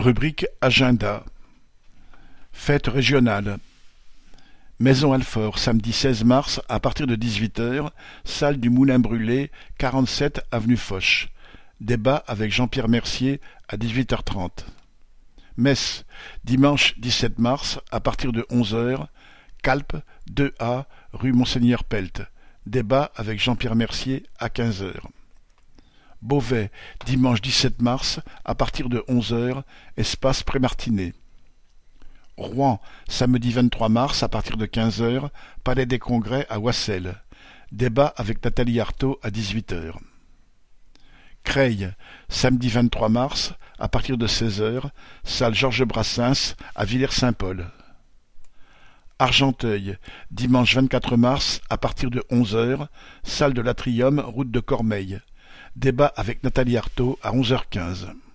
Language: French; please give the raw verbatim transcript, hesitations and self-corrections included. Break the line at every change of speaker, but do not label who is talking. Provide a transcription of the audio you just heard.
Rubrique Agenda. Fêtes régionales. Maison Alfort, samedi seize mars, à partir de dix-huit heures, salle du Moulin Brûlé, quarante-sept avenue Foch. Débat avec Jean-Pierre Mercier à dix-huit heures trente. Metz, dimanche dix-sept mars, à partir de onze heures, Calpe, deux A, rue Monseigneur Pelt. Débat avec Jean-Pierre Mercier à quinze heures. Beauvais, dimanche dix-sept mars, à partir de onze heures, espace Prémartinet. Rouen, samedi vingt-trois mars, à partir de quinze heures, Palais des Congrès à Oissel. Débat avec Nathalie Arthaud à dix-huit heures. Creil, samedi vingt-trois mars, à partir de seize heures, salle Georges Brassens à Villers-Saint-Paul. Argenteuil, dimanche vingt-quatre mars, à partir de onze heures, salle de l'Atrium, route de Cormeilles. Débat avec Nathalie Arthaud à onze heures quinze.